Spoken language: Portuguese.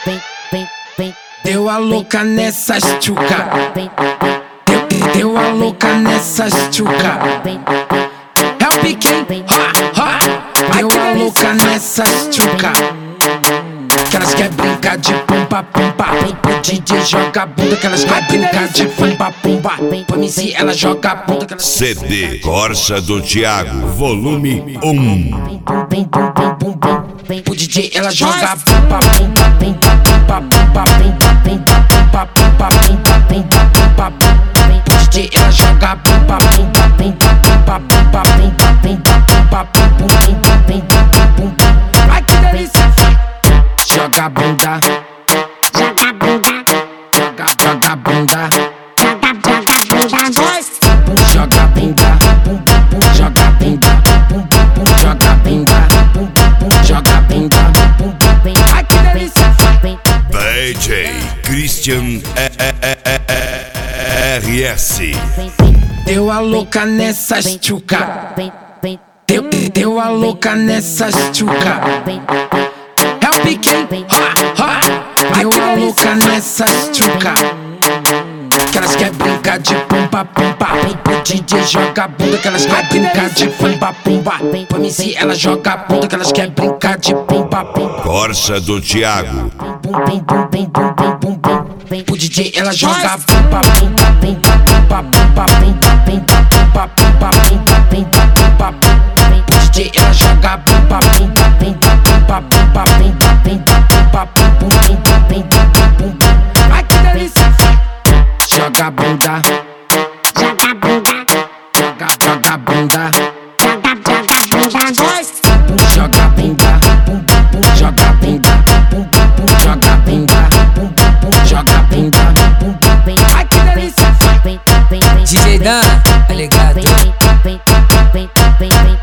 Deu a louca nessas tchuca. Deu a louca nessas tchuca. É o piquinho, deu a louca nessas tchuca. Que elas querem brincar de pumba pumba. O DJ joga a bunda. Que elas querem brincar de pumba pumba. O MC ela joga a bunda. CD Corsa do Thiago, volume 1. O DJ ela joga a pumba pumba pumba pumba pumba pumba pumba pumba. O DJ ela joga a pumba pumba pumba pumba pumba pumba pumba. Ai que delícia! Joga a bunda, joga a bunda, joga a bunda, joga a bunda, joga a bunda, joga a bunda, joga a bunda, joga a bunda. Ai que delícia! DJ Christian RS. Deu a louca nessas tchuca. Deu a louca nessas tchuca. É o piquinho, deu a louca nessas tchuca. Que elas querem brincar de pumba pumba. O DJ joga a bunda. Que elas querem brincar de pumba pumba. O MC ela joga a bunda. Que elas querem brincar de pumba pumba. Corsa do Thiago. O DJ ela joga a pumba pumba pumba pumba pumba pumba. O DJ ela joga a pumba pumba pumba pumba pumba pumba. Ai que delícia! Joga a bunda, joga a bunda, joga a bunda, joga a bunda, joga a bunda, joga a bunda, joga a bunda, joga a bunda. Ai que delícia! DJ Dan, tá ligado?